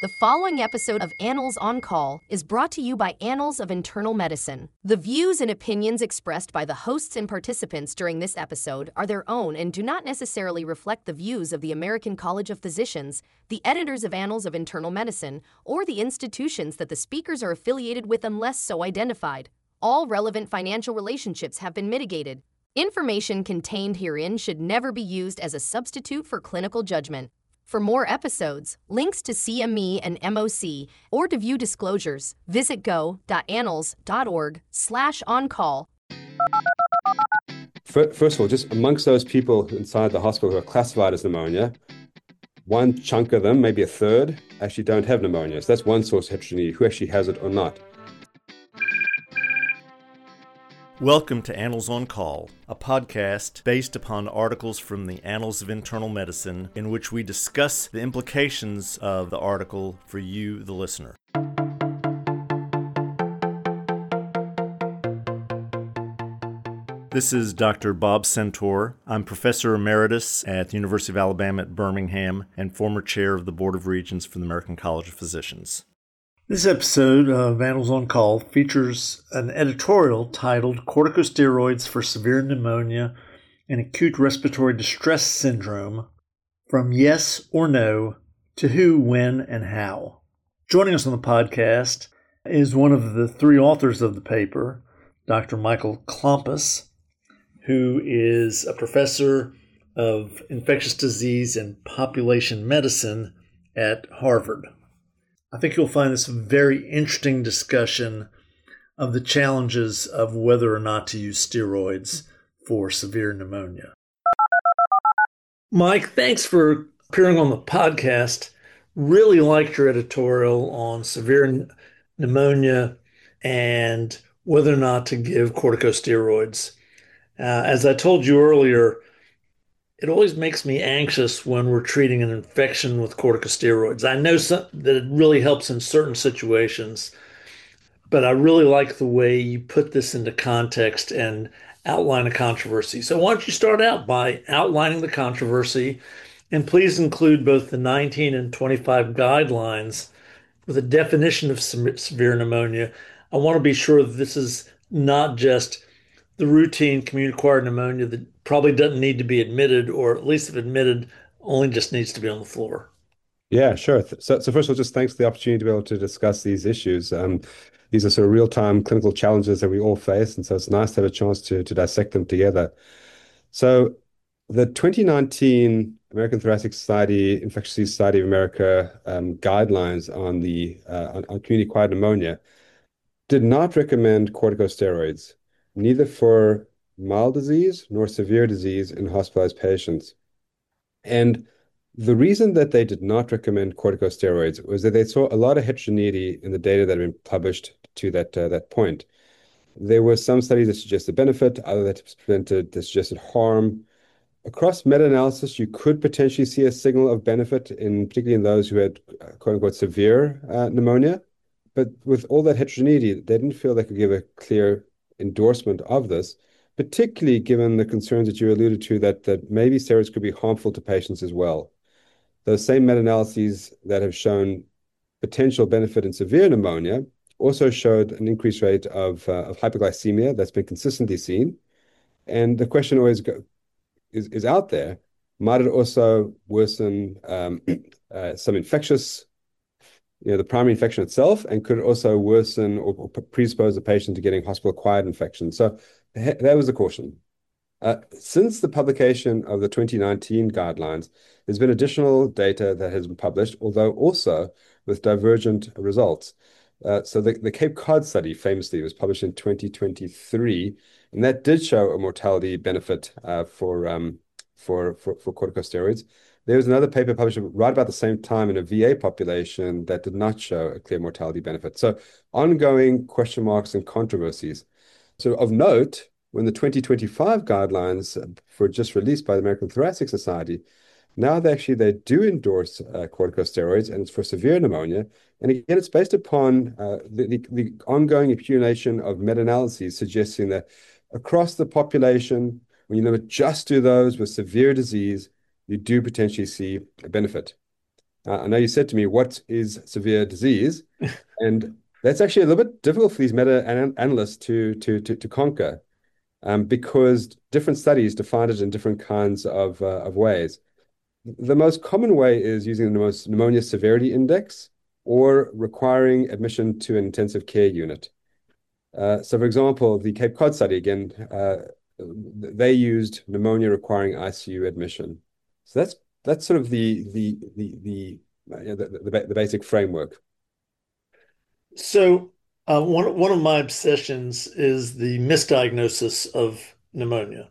The following episode of Annals on Call is brought to you by Annals of Internal Medicine. The views and opinions expressed by the hosts and participants during this episode are their own and do not necessarily reflect the views of the American College of Physicians, the editors of Annals of Internal Medicine, or the institutions that the speakers are affiliated with unless so identified. All relevant financial relationships have been mitigated. Information contained herein should never be used as a substitute for clinical judgment. For more episodes, links to CME and MOC, or to view disclosures, visit go.annals.org/on-call. First of all, just amongst those people inside the hospital who are classified as pneumonia, one chunk of them, maybe a third, actually don't have pneumonia. So that's one source of heterogeneity, who actually has it or not. Welcome to Annals on Call, a podcast based upon articles from the Annals of Internal Medicine in which we discuss the implications of the article for you, the listener. This is Dr. Bob Centaur. I'm Professor Emeritus at the University of Alabama at Birmingham and former chair of the Board of Regents for the American College of Physicians. This episode of Annals on Call features an editorial titled Corticosteroids for Severe Pneumonia and Acute Respiratory Distress Syndrome, From Yes or No to Who, When, and How. Joining us on the podcast is one of the three authors of the paper, Dr. Michael Klompus, who is a professor of infectious disease and population medicine at Harvard. I think you'll find this a very interesting discussion of the challenges of whether or not to use steroids for severe pneumonia. Mike, thanks for appearing on the podcast. Really liked your editorial on severe pneumonia and whether or not to give corticosteroids. As I told you earlier, it always makes me anxious when we're treating an infection with corticosteroids. I know that it really helps in certain situations, but I really like the way you put this into context and outline a controversy. So why don't you start out by outlining the controversy, and please include both the 19 and 25 guidelines with a definition of severe pneumonia. I want to be sure that this is not just the routine community-acquired pneumonia that probably doesn't need to be admitted, or at least if admitted, only just needs to be on the floor. Yeah, sure. So first of all, just thanks for the opportunity to be able to discuss these issues. These are sort of real-time clinical challenges that we all face, and so it's nice to have a chance to dissect them together. So the 2019 American Thoracic Society, Infectious Disease Society of America guidelines on on community-acquired pneumonia did not recommend corticosteroids, neither for mild disease nor severe disease in hospitalized patients. And the reason that they did not recommend corticosteroids was that they saw a lot of heterogeneity in the data that had been published to that point. There were some studies that suggested benefit, others that suggested harm. Across meta-analysis, you could potentially see a signal of benefit, particularly in those who had quote-unquote severe pneumonia. But with all that heterogeneity, they didn't feel they could give a clear endorsement of this, particularly given the concerns that you alluded to that maybe steroids could be harmful to patients as well. Those same meta-analyses that have shown potential benefit in severe pneumonia also showed an increased rate of hypoglycemia that's been consistently seen. And the question always is out there, might it also worsen some infectious, the primary infection itself, and could it also worsen or predispose the patient to getting hospital-acquired infection? So that was the caution. Since the publication of the 2019 guidelines, there's been additional data that has been published, although also with divergent results. So the Cape Cod study famously was published in 2023, and that did show a mortality benefit for corticosteroids. There was another paper published right about the same time in a VA population that did not show a clear mortality benefit. So ongoing question marks and controversies. So of note, when the 2025 guidelines were just released by the American Thoracic Society, now they do endorse corticosteroids, and it's for severe pneumonia. And again, it's based upon the ongoing accumulation of meta-analyses suggesting that across the population, when you limit just to those with severe disease, you do potentially see a benefit. I know you said to me, what is severe disease? And that's actually a little bit difficult for these meta-analysts to conquer, because different studies define it in different kinds of ways. The most common way is using the most pneumonia severity index or requiring admission to an intensive care unit. So, for example, the Cape Cod study, again, they used pneumonia requiring ICU admission. So that's sort of the basic framework. So, one of my obsessions is the misdiagnosis of pneumonia,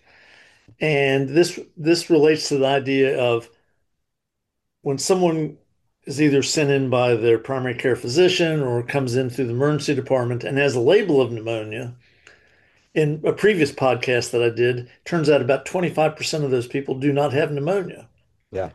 and this relates to the idea of when someone is either sent in by their primary care physician or comes in through the emergency department and has a label of pneumonia. In a previous podcast that I did, turns out about 25% of those people do not have pneumonia. Yeah.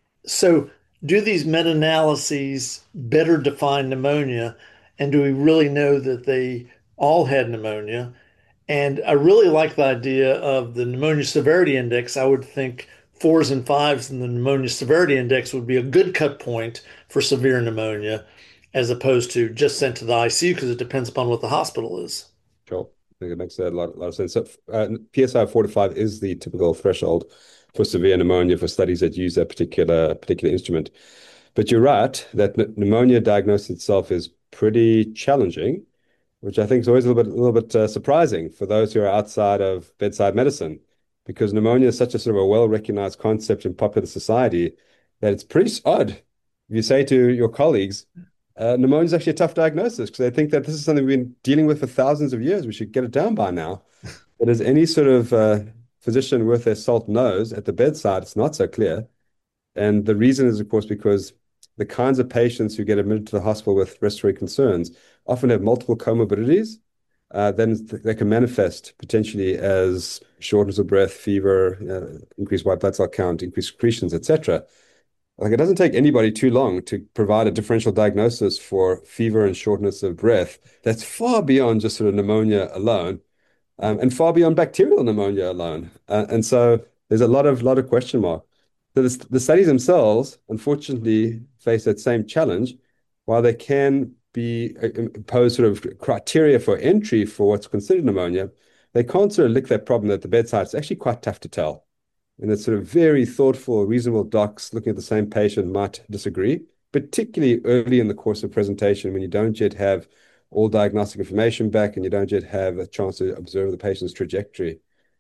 So, do these meta-analyses better define pneumonia? And do we really know that they all had pneumonia? And I really like the idea of the pneumonia severity index. I would think fours and fives in the pneumonia severity index would be a good cut point for severe pneumonia, as opposed to just sent to the ICU because it depends upon what the hospital is. Sure. I think it makes a lot of sense. So, PSI 4 to 5 is the typical threshold for severe pneumonia for studies that use that particular instrument. But you're right that pneumonia diagnosis itself is pretty challenging, which I think is always a little bit surprising for those who are outside of bedside medicine, because pneumonia is such a sort of a well-recognized concept in popular society that it's pretty odd. If you say to your colleagues, pneumonia is actually a tough diagnosis because they think that this is something we've been dealing with for thousands of years. We should get it down by now. But as any sort of physician worth their salt knows, at the bedside, it's not so clear. And the reason is, of course, because the kinds of patients who get admitted to the hospital with respiratory concerns often have multiple comorbidities. Then they can manifest potentially as shortness of breath, fever, increased white blood cell count, increased secretions, etc. Like, it doesn't take anybody too long to provide a differential diagnosis for fever and shortness of breath that's far beyond just sort of pneumonia alone, and far beyond bacterial pneumonia alone. And so there's a lot of question mark. So the studies themselves, unfortunately, face that same challenge. While they can be impose sort of criteria for entry for what's considered pneumonia, they can't sort of lick that problem at the bedside. It's actually quite tough to tell. And it's sort of very thoughtful, reasonable docs looking at the same patient might disagree, particularly early in the course of presentation when you don't yet have all diagnostic information back and you don't yet have a chance to observe the patient's trajectory.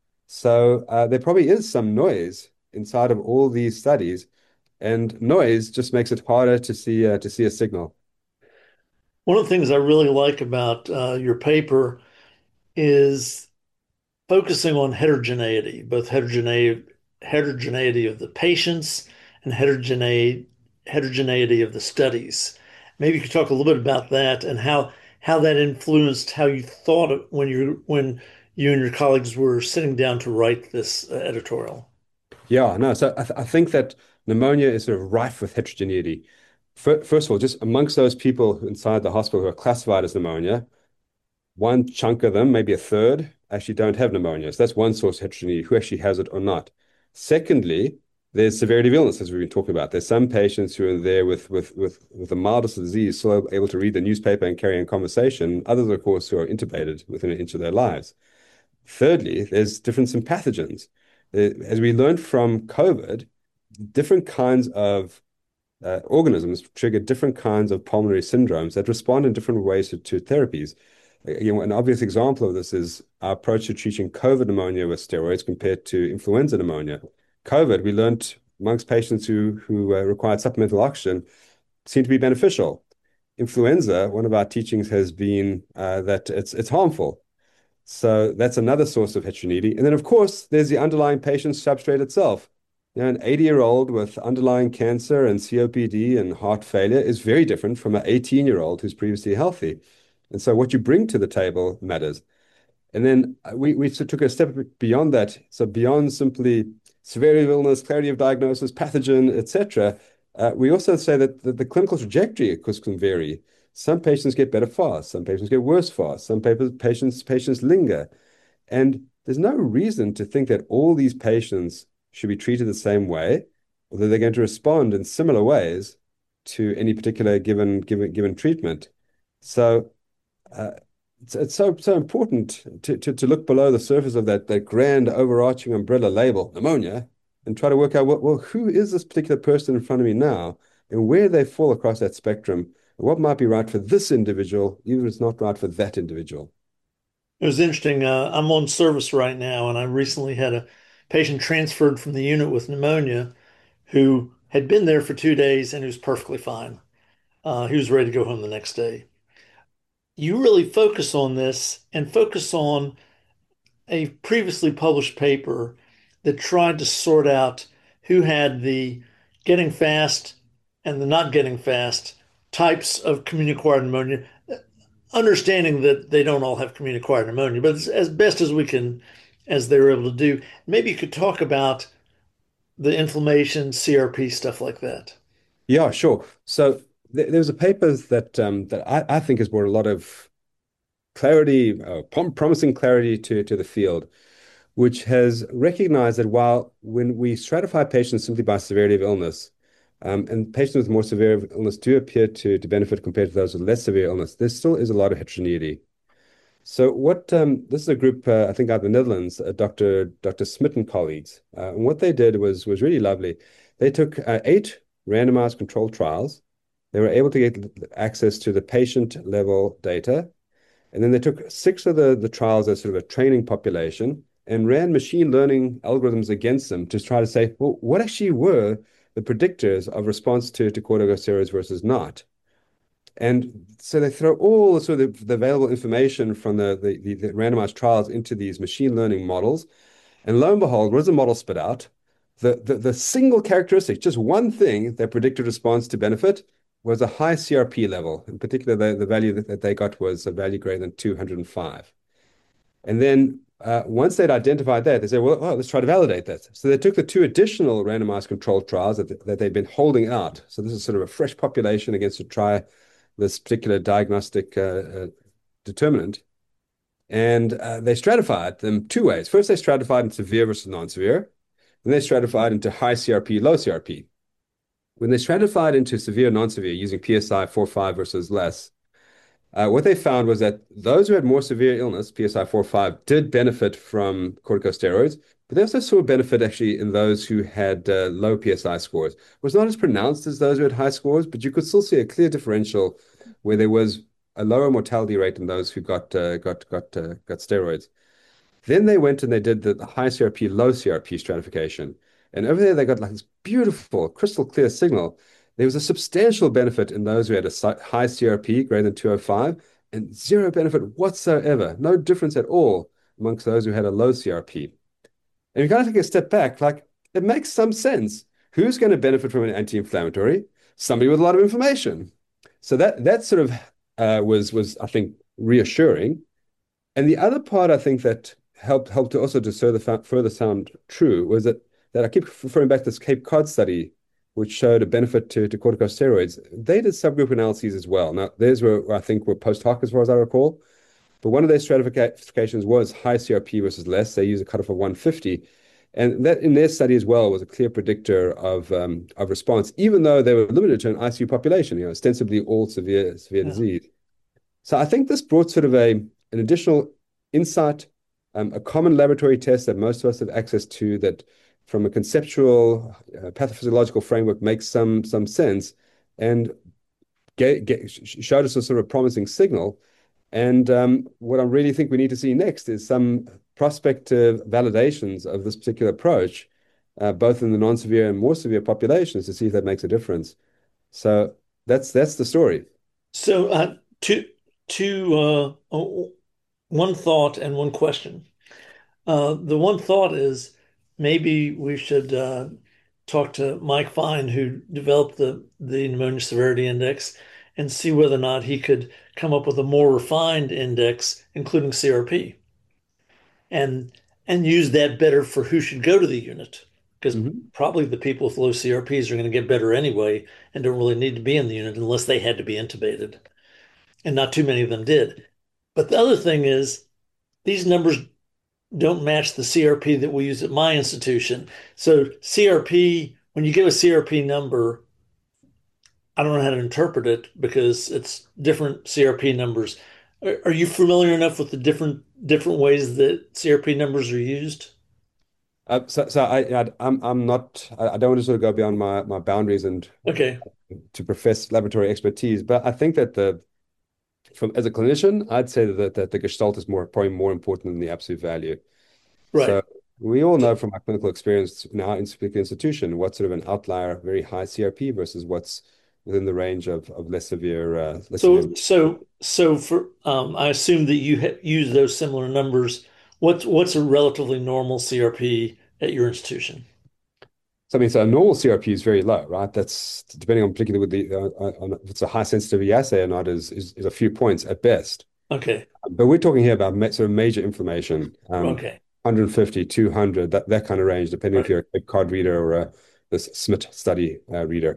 So there probably is some noise inside of all these studies, and noise just makes it harder to see a signal. One of the things I really like about your paper is focusing on heterogeneity, both heterogeneity of the patients and heterogeneity of the studies. Maybe you could talk a little bit about that and how that influenced how you thought when you and your colleagues were sitting down to write this editorial. Yeah, no. So I think that pneumonia is sort of rife with heterogeneity. First of all, just amongst those people inside the hospital who are classified as pneumonia, one chunk of them, maybe a third, actually don't have pneumonia. So that's one source of heterogeneity, who actually has it or not. Secondly, there's severity of illness, as we've been talking about. There's some patients who are there with the mildest of disease, still able to read the newspaper and carry on conversation. Others, of course, who are intubated within an inch of their lives. Thirdly, there's difference in pathogens. As we learned from COVID, different kinds of organisms trigger different kinds of pulmonary syndromes that respond in different ways to therapies. An obvious example of this is our approach to treating COVID pneumonia with steroids compared to influenza pneumonia. COVID, we learned amongst patients who required supplemental oxygen, seemed to be beneficial. Influenza, one of our teachings has been that it's harmful. So that's another source of heterogeneity. And then, of course, there's the underlying patient substrate itself. An 80-year-old with underlying cancer and COPD and heart failure is very different from an 18-year-old who's previously healthy. And so what you bring to the table matters. And then we took a step beyond that. So beyond simply severity of illness, clarity of diagnosis, pathogen, etc., we also say that the clinical trajectory, of course, can vary. Some patients get better fast. Some patients get worse fast. Some patients linger. And there's no reason to think that all these patients should be treated the same way. whether they're going to respond in similar ways to any particular given treatment. So uh, it's so important to look below the surface of that grand overarching umbrella label, pneumonia, and try to work out well, who is this particular person in front of me now, and where they fall across that spectrum, and what might be right for this individual, even if it's not right for that individual. It was interesting. I'm on service right now, and I recently had a patient transferred from the unit with pneumonia who had been there for 2 days and he was perfectly fine. He was ready to go home the next day. You really focus on this and focus on a previously published paper that tried to sort out who had the getting fast and the not getting fast types of community-acquired pneumonia, understanding that they don't all have community-acquired pneumonia, but as best as we can, as they were able to do. Maybe you could talk about the inflammation, CRP, stuff like that. Yeah, sure. So there was a paper that I think has brought a lot of clarity, promising clarity to the field, which has recognized that while when we stratify patients simply by severity of illness, and patients with more severe illness do appear to benefit compared to those with less severe illness, there still is a lot of heterogeneity. So this is a group, I think out of the Netherlands, Dr. Smit and colleagues. And what they did was really lovely. They took 8 randomized controlled trials. They were able to get access to the patient level data. And then they took 6 of the trials as sort of a training population and ran machine learning algorithms against them to try to say, well, what actually were the predictors of response to corticosteroids versus not? And so they throw all the sort of the available information from the randomized trials into these machine learning models. And lo and behold, what does the model spit out? The single characteristic, just one thing that predicted response to benefit was a high CRP level. In particular, the value that they got was a value greater than 205. And then once they'd identified that, they said, well, let's try to validate that. So they took the 2 additional randomized controlled trials that they'd been holding out. So this is sort of a fresh population against to try this particular diagnostic determinant. And they stratified them 2 ways. First, they stratified in severe versus non-severe. Then they stratified into high CRP, low CRP. When they stratified into severe, non-severe using PSI 4.5 versus less, what they found was that those who had more severe illness, PSI 4.5, did benefit from corticosteroids, but they also saw a benefit actually in those who had low PSI scores. It was not as pronounced as those who had high scores, but you could still see a clear differential where there was a lower mortality rate in those who got steroids. Then they went and they did the high CRP, low CRP stratification. And over there, they got like this beautiful, crystal clear signal. There was a substantial benefit in those who had a high CRP greater than 205 and zero benefit whatsoever, no difference at all amongst those who had a low CRP. And you kind of take a step back, like it makes some sense. Who's going to benefit from an anti-inflammatory? Somebody with a lot of inflammation. So that sort of was I think reassuring. And the other part I think that helped to also to further sound true was that I keep referring back to this Cape Cod study, which showed a benefit to corticosteroids. They did subgroup analyses as well. Now, theirs were, I think, were post hoc as far as I recall. But one of their stratifications was high CRP versus less. They used a cutoff of 150. And that in their study as well was a clear predictor of response, even though they were limited to an ICU population, ostensibly all severe disease. So I think this brought sort of an additional insight, a common laboratory test that most of us have access to that from a conceptual pathophysiological framework makes some sense and showed us a sort of promising signal. And what I really think we need to see next is some prospective validations of this particular approach, both in the non-severe and more severe populations, to see if that makes a difference. So that's the story. So one thought and one question. The one thought is maybe we should talk to Mike Fine, who developed the pneumonia severity index, and see whether or not he could come up with a more refined index, including CRP, and use that better for who should go to the unit. Because probably the people with low CRPs are going to get better anyway and don't really need to be in the unit unless they had to be intubated. And not too many of them did. But the other thing is these numbers don't match the CRP that we use at my institution. So CRP when you give a CRP number, I don't know how to interpret it because it's different CRP numbers. Are you familiar enough with the different ways that CRP numbers are used? I'm not. I don't want to sort of go beyond my boundaries and Okay, to profess laboratory expertise, but I think that from as a clinician, I'd say that the gestalt is probably more important than the absolute value. right. So we all know from our clinical experience in our particular institution what's sort of an outlier, very high CRP versus what's within the range of less severe, less severe. So for I assume that you use those similar numbers. What's a relatively normal CRP at your institution? So I mean, so a normal CRP is very low, right? That's depending on particularly with the on if it's a high sensitivity assay or not is a few points at best. Okay, But we're talking here about sort of major inflammation, okay, 150, 200, that kind of range, depending if right. you're a card reader or this SMIT study reader.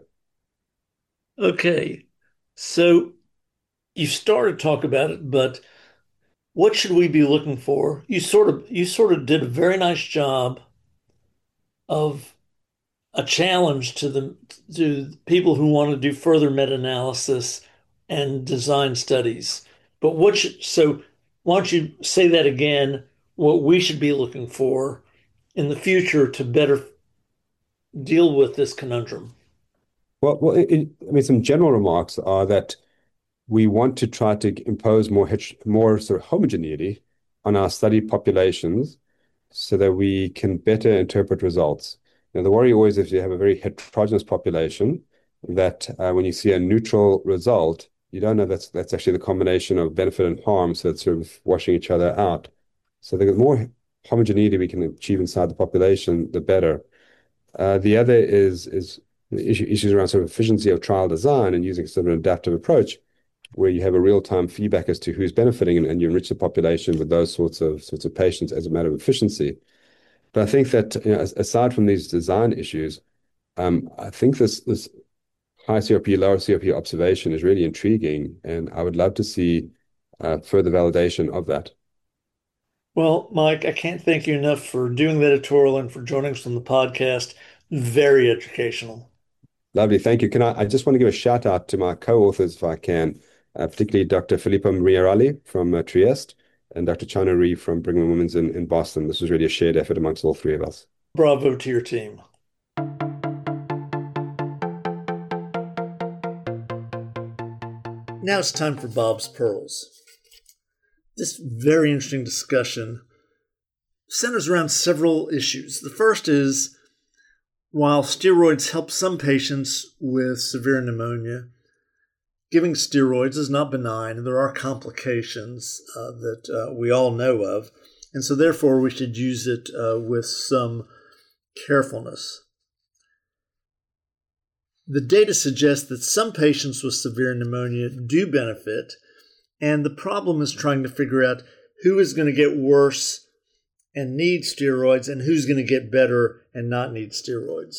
Okay. So you started to talk about it, but what should we be looking for? You sort of did a very nice job of a challenge to people who want to do further meta-analysis and design studies. But so why don't you say that again, what we should be looking for in the future to better deal with this conundrum? I mean, some general remarks are that we want to try to impose more sort of homogeneity on our study populations so that we can better interpret results. Now, the worry always if you have a very heterogeneous population, that when you see a neutral result, you don't know that's actually the combination of benefit and harm, so it's sort of washing each other out. So the more homogeneity we can achieve inside the population, the better. The other is issues around sort of efficiency of trial design and using sort of an adaptive approach where you have a real-time feedback as to who's benefiting and you enrich the population with those sorts of patients as a matter of efficiency. But I think that aside from these design issues, I think this high CRP, lower CRP observation is really intriguing, and I would love to see further validation of that. Well, Mike, I can't thank you enough for doing the editorial and for joining us on the podcast. Very educational. Lovely, thank you. I just want to give a shout out to my co-authors if I can, particularly Dr. Filippo Mariarelli from Trieste and Dr. Chana Ree from Brigham and Women's in Boston. This was really a shared effort amongst all three of us. Bravo to your team. Now it's time for Bob's Pearls. This very interesting discussion centers around several issues. The first is, while steroids help some patients with severe pneumonia, giving steroids is not benign. There are complications that we all know of, and so therefore we should use it with some carefulness. The data suggests that some patients with severe pneumonia do benefit, and the problem is trying to figure out who is going to get worse and need steroids and who's going to get better and not need steroids.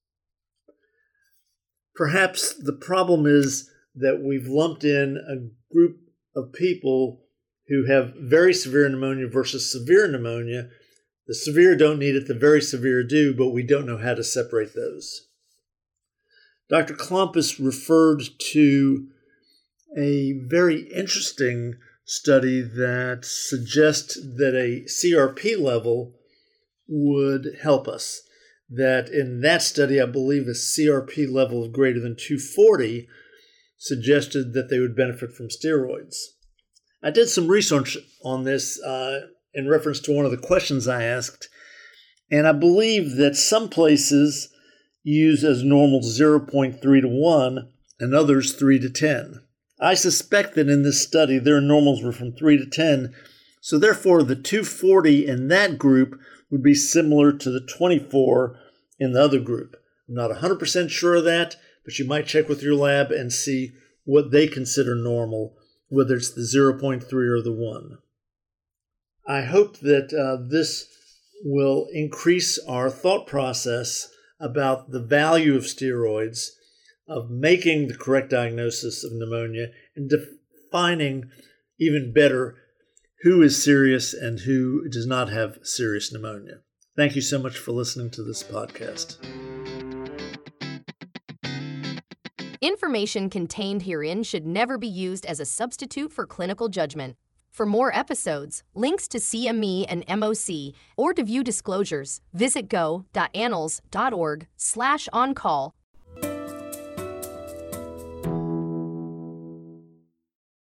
Perhaps the problem is that we've lumped in a group of people who have very severe pneumonia versus severe pneumonia. The severe don't need it, the very severe do, but we don't know how to separate those. Dr. Klompus referred to a very interesting study that suggests that a CRP level would help us. That in that study, I believe a CRP level of greater than 240 suggested that they would benefit from steroids. I did some research on this in reference to one of the questions I asked, and I believe that some places use as normal 0.3 to 1 and others 3 to 10. I suspect that in this study their normals were from 3 to 10, so therefore the 240 in that group would be similar to the 24 in the other group. I'm not 100% sure of that, but you might check with your lab and see what they consider normal, whether it's the 0.3 or the 1. I hope that this will increase our thought process about the value of steroids, of making the correct diagnosis of pneumonia, and defining even better who is serious and who does not have serious pneumonia. Thank you so much for listening to this podcast. Information contained herein should never be used as a substitute for clinical judgment. For more episodes, links to CME and MOC, or to view disclosures, visit go.annals.org/oncall